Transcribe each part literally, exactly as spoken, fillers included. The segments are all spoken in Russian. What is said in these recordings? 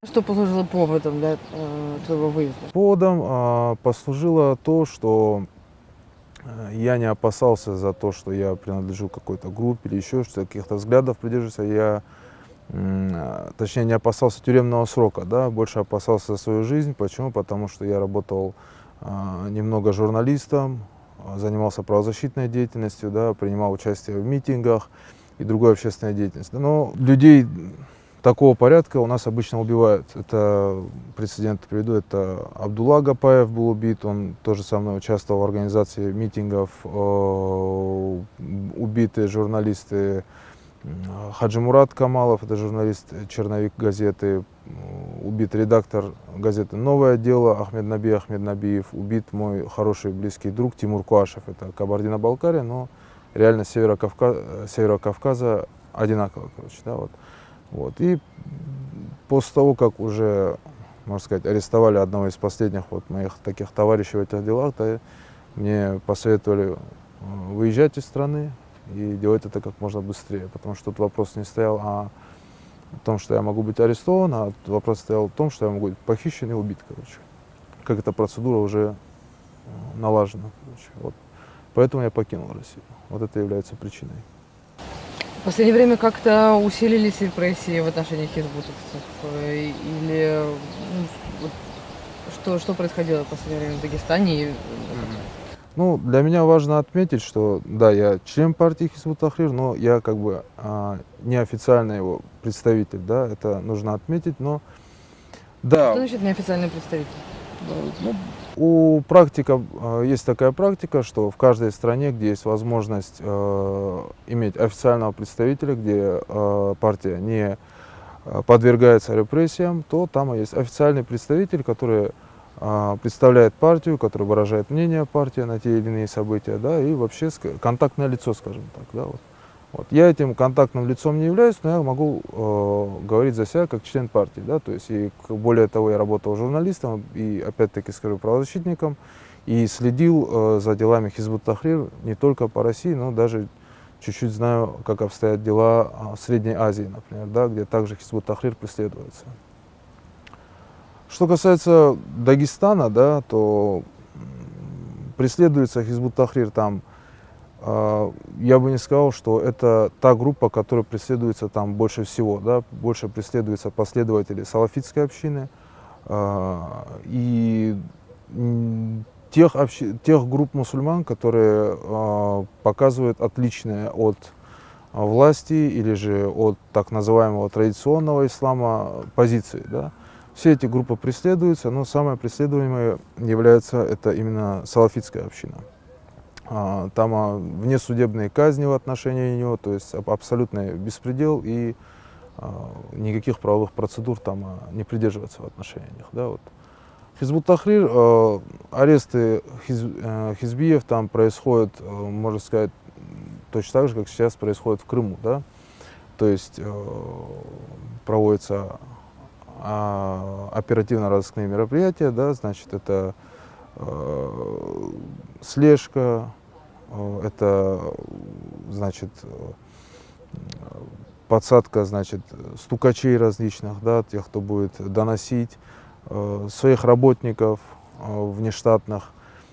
Что послужило поводом для э, твоего выезда? Поводом а, послужило то, что э, я не опасался за то, что я принадлежу к какой-то группе или еще что-то, каких-то взглядов придерживаюсь. Я, м, а, точнее, не опасался тюремного срока, да, больше опасался за свою жизнь. Почему? Потому что я работал а, немного журналистом, а, занимался правозащитной деятельностью, да, принимал участие в митингах и другой общественной деятельности. Но людей такого порядка у нас обычно убивают. Это прецедент приведу, это Абдулла Гапаев был убит, он тоже со мной участвовал в организации митингов, э, убиты журналисты Хаджи Мурат Камалов, это журналист, черновик газеты, убит редактор газеты «Новое дело» Ахмед Наби Ахмед Набиев, убит мой хороший близкий друг Тимур Куашев, это Кабардино-Балкария, но реально Северо-Кавказа, Северо-Кавказа одинаково, короче, да, вот. Вот. И после того, как уже, можно сказать, арестовали одного из последних вот моих таких товарищей в этих делах, то мне посоветовали выезжать из страны и делать это как можно быстрее, потому что тут вопрос не стоял о том, что я могу быть арестован, а вопрос стоял в том, что я могу быть похищен и убит, короче. Как эта процедура уже налажена, короче. Вот. Поэтому я покинул Россию. Вот это является причиной. В последнее время как-то усилились репрессии в отношении хизбутовцев? э, Или ну, вот что, что происходило в последнее время в Дагестане? И, Ну, для меня важно отметить, что да, я член партии Хизбут Тахрир, но я как бы а, неофициальный его представитель, да, это нужно отметить, но да, Что значит неофициальный представитель? ну, у практика э, есть такая практика, что в каждой стране, где есть возможность э, иметь официального представителя, где э, партия не э, подвергается репрессиям, то там есть официальный представитель, который э, представляет партию, который выражает мнение партии на те или иные события, да, и вообще ск- контактное лицо, скажем так, да, вот. Вот. Я этим контактным лицом не являюсь, но я могу э, говорить за себя как член партии. Да? То есть, и, более того, я работал журналистом и, опять-таки, скажу, правозащитником, и следил э, за делами Хизбут Тахрир не только по России, но даже чуть-чуть знаю, как обстоят дела в Средней Азии, например, да, где также Хизбут Тахрир преследуется. Что касается Дагестана, да, то преследуется Хизбут Тахрир там. Я бы не сказал, что это та группа, которая преследуется там больше всего. Да? Больше преследуются последователи салафитской общины и тех, общи, тех групп мусульман, которые показывают отличные от власти или же от так называемого традиционного ислама позиции. Да? Все эти группы преследуются, но самой преследуемой является это именно салафитская община. Там внесудебные казни в отношении него, то есть абсолютный беспредел, и никаких правовых процедур там не придерживаться в отношении них. Да, вот. Хизбут Тахрир, аресты хиз, хизбиев там происходят, можно сказать, точно так же, как сейчас происходит в Крыму. Да? То есть проводятся оперативно-розыскные мероприятия, да, значит, это слежка, это, значит, подсадка, значит, стукачей различных, да, тех, кто будет доносить, своих работников внештатных.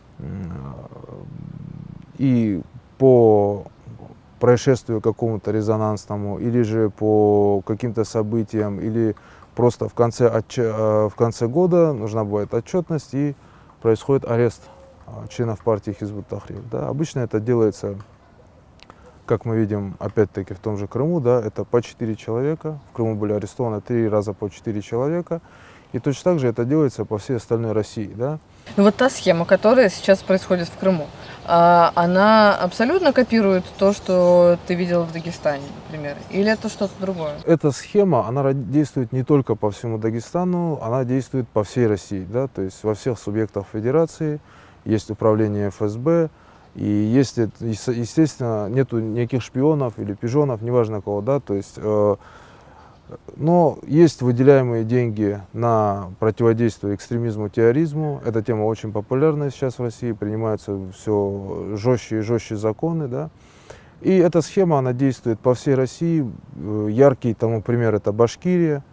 И по происшествию какому-то резонансному, или же по каким-то событиям, или просто в конце, отч... в конце года нужна бывает отчетность, и происходит арест членов партии Хизбут Тахрир. Да. Обычно это делается, как мы видим, опять-таки в том же Крыму, да, это по четыре человека. В Крыму были арестованы три раза по четыре человека. И точно так же это делается по всей остальной России. Да. Ну вот та схема, которая сейчас происходит в Крыму, она абсолютно копирует то, что ты видел в Дагестане, например? Или это что-то другое? Эта схема, она действует не только по всему Дагестану, она действует по всей России. Да? То есть во всех субъектах федерации есть управление эф эс бэ, и если, естественно, нету никаких шпионов или пижонов, неважно кого, да, то есть, э, но есть выделяемые деньги на противодействие экстремизму, терроризму. Эта тема очень популярна сейчас в России, принимаются все жестче и жестче законы, да. И эта схема, она действует по всей России. Яркий тому пример — это Башкирия.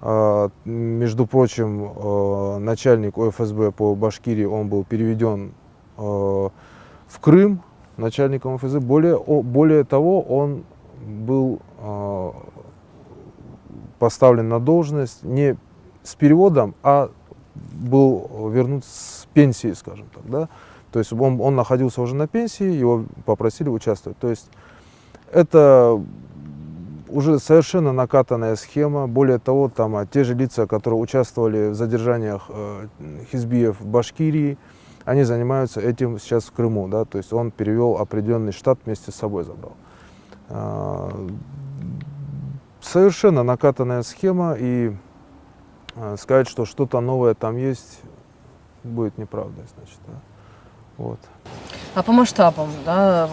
А, Между прочим, э, начальник О Эф Эс Бэ по Башкирии, он был переведен э, в Крым начальником О Эф Эс Бэ. Более, о- более того, он был э, поставлен на должность не с переводом, а был вернут с пенсии, скажем так, да. То есть он, он находился уже на пенсии, его попросили участвовать. То есть это уже совершенно накатанная схема. Более того, там а, те же лица, которые участвовали в задержаниях э, хизбиев в Башкирии, они занимаются этим сейчас в Крыму, да. То есть он перевел определенный штат, вместе с собой забрал. А, совершенно накатанная схема, и э, сказать, что что-то новое там есть, будет неправдой, значит, да. Вот. А по масштабам, да,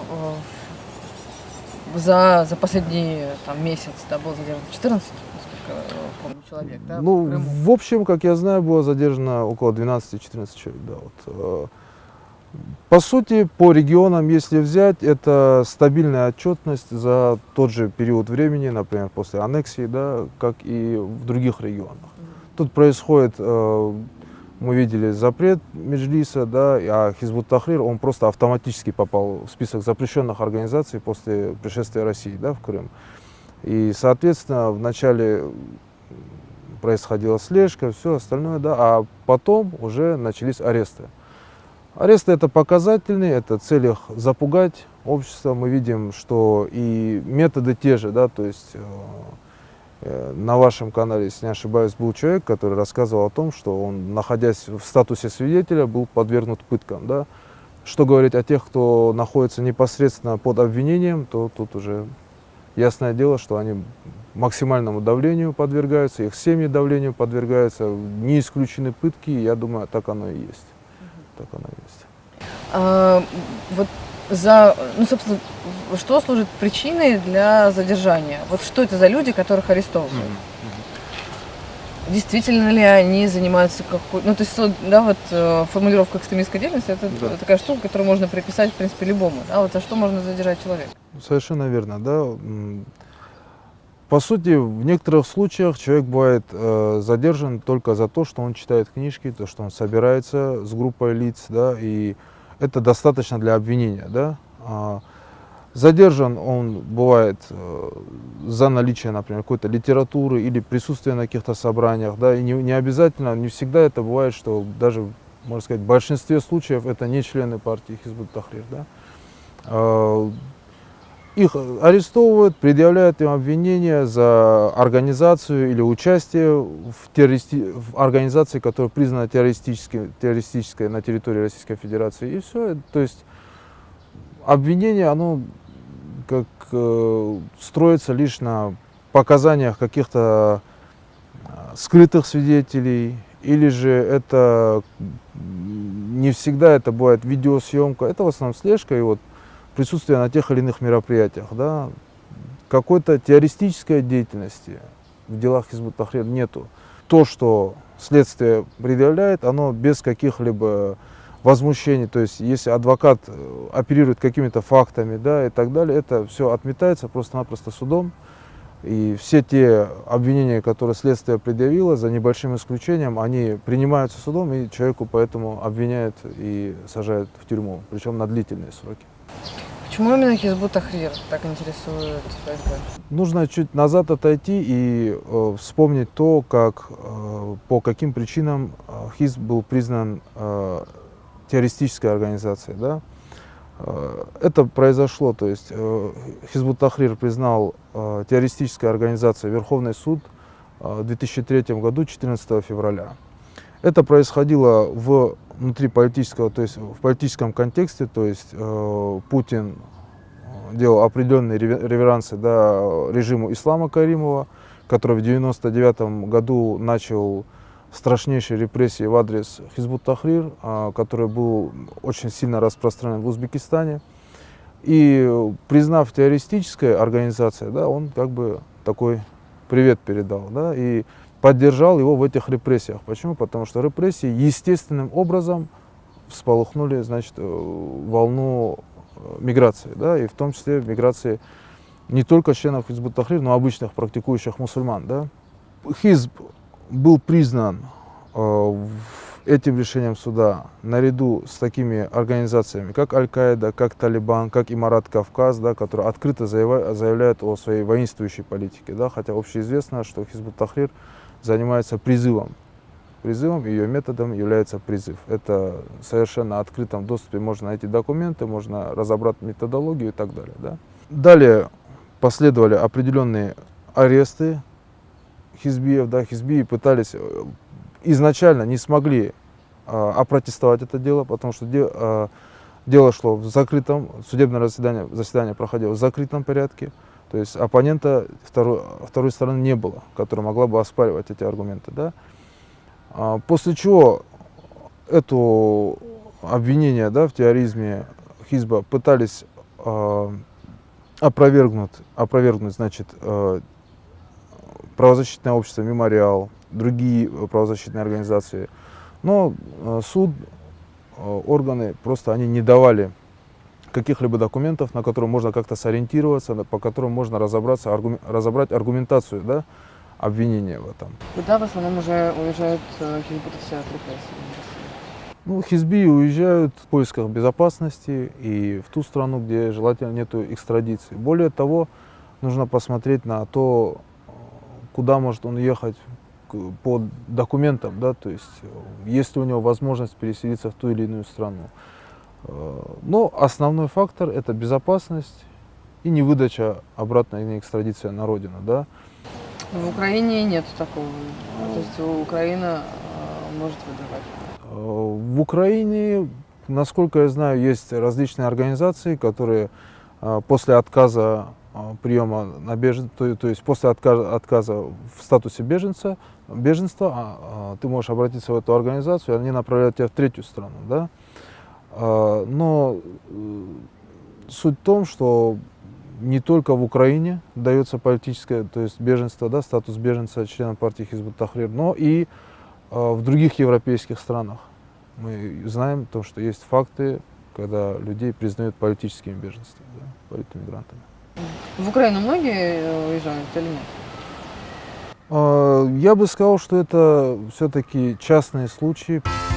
э, за, за последний там, месяц, да, было задержано четырнадцать, насколько я помню, человек, да, в Ну, Крыму? в общем, как я знаю, было задержано около двенадцати-четырнадцати человек. Да, вот. э. По сути, по регионам, если взять, это стабильная отчетность за тот же период времени, например, после аннексии, да, как и в других регионах. Тут происходит, э, мы видели запрет Меджлиса, да, а Хизбут Тахрир, он просто автоматически попал в список запрещенных организаций после пришествия России, да, в Крым. И, соответственно, вначале происходила слежка, все остальное, да, а потом уже начались аресты. Аресты это показательные, это в целях запугать общество. Мы видим, что и методы те же, да, то есть э, на вашем канале, если не ошибаюсь, был человек, который рассказывал о том, что он, находясь в статусе свидетеля, был подвергнут пыткам, да. Что говорить о тех, кто находится непосредственно под обвинением, то тут уже ясное дело, что они максимальному давлению подвергаются, их семьи давлению подвергаются, не исключены пытки, и я думаю, так оно и есть. Так оно и есть. А, вот за, ну, собственно, в- что служит причиной для задержания? Вот что это за люди, которых арестовывают? Действительно ли они занимаются какой... Ну, то есть, вот, да, вот э, формулировка экстремистской деятельности, это Да. такая штука, которую можно приписать, в принципе, любому. Да, вот за что можно задержать человека? Совершенно верно, да. М, По сути, в некоторых случаях человек бывает э, задержан только за то, что он читает книжки, то, что он собирается с группой лиц, да, и это достаточно для обвинения, да. А, задержан он бывает э, за наличие, например, какой-то литературы или присутствие на каких-то собраниях, да, и не, не обязательно, не всегда это бывает, что даже, можно сказать, в большинстве случаев это не члены партии Хизбут Тахрир, да. А, Их арестовывают, предъявляют им обвинения за организацию или участие в, террористи... в организации, которая признана террористической, террористической на территории Российской Федерации. И все. То есть обвинение, оно как э, строится лишь на показаниях каких-то э, скрытых свидетелей, или же это не всегда это бывает видеосъемка, это в основном слежка и вот присутствие на тех или иных мероприятиях, да. Какой-то террористической деятельности в делах Хизбут Тахрир нету. То, что следствие предъявляет, оно без каких-либо возмущений. То есть, если адвокат э, оперирует какими-то фактами, да, и так далее, это все отметается просто-напросто судом. И все те обвинения, которые следствие предъявило, за небольшим исключением, они принимаются судом, и человеку поэтому обвиняют и сажают в тюрьму, причем на длительные сроки. Почему именно Хизбут Тахрир так интересует Эф Эс Бэ? Нужно чуть назад отойти и э, вспомнить то, как, э, по каким причинам э, Хизб был признан э, террористической организацией. Да? Э, это произошло, то есть э, Хизбут Тахрир признал э, террористической организацией Верховный суд э, в две тысячи третьем году, четырнадцатого февраля. Это происходило в внутриполитического, то есть в политическом контексте, то есть э, Путин делал определенные реверансы, да, режиму Ислама Каримова, который в девяносто девятом году начал страшнейшие репрессии в адрес Хизбут Тахрир, э, который был очень сильно распространен в Узбекистане. И признав террористической организацией, да, он как бы такой привет передал, да, и поддержал его в этих репрессиях. Почему? Потому что репрессии естественным образом всполохнули, значит, волну миграции, да, и в том числе миграции не только членов Хизбут Тахрир, но и обычных практикующих мусульман. Да. Хизб был признан э, этим решением суда наряду с такими организациями, как Аль-Каида, как Талибан, как Имарат Кавказ, да, которые открыто заявляют, заявляют о своей воинствующей политике. Да, хотя общеизвестно, что Хизб ут-Тахрир занимается призывом. Призывом, ее методом является призыв. Это в совершенно открытом доступе можно найти документы, можно разобрать методологию и так далее. Да. Далее последовали определенные аресты хизбиев. Да, хизбии пытались, изначально не смогли а, опротестовать это дело, потому что де, а, дело шло в закрытом, судебное заседание, заседание проходило в закрытом порядке. То есть оппонента второй, второй стороны не было, которая могла бы оспаривать эти аргументы. Да. А, после чего это обвинение, да, в терроризме Хизба пытались а, опровергнуть, опровергнуть значит, а, правозащитное общество «Мемориал», другие правозащитные организации. Но э, суд, э, органы просто они не давали каких-либо документов, на которые можно как-то сориентироваться, по которым можно разобраться, аргум, разобрать аргументацию, да, обвинения в этом. Куда в основном уже уезжают э, хизбутовцы от репрессий? Ну, хизби уезжают в поисках безопасности и в ту страну, где желательно нету экстрадиции. Более того, нужно посмотреть на то, куда может он ехать по документам, да, то есть есть ли у него возможность переселиться в ту или иную страну. Но основной фактор — это безопасность и невыдача обратной, не экстрадиция на родину. Да. В Украине нет такого, то есть Украина э, может выдавать? В Украине, насколько я знаю, есть различные организации, которые э, после отказа приема на бежен, то, то есть после отказа, отказа в статусе беженца, беженства, а, а, ты можешь обратиться в эту организацию, и они направляют тебя в третью страну. Да? А, но э, суть в том, что не только в Украине дается политическое, то есть беженство, да, статус беженца членам партии Хизб ут-Тахрир, но и а, в других европейских странах. Мы знаем то, что есть факты, когда людей признают политическими беженцами, да, политэмигрантами. В Украину многие уезжают или нет? Я бы сказал, что это все-таки частные случаи.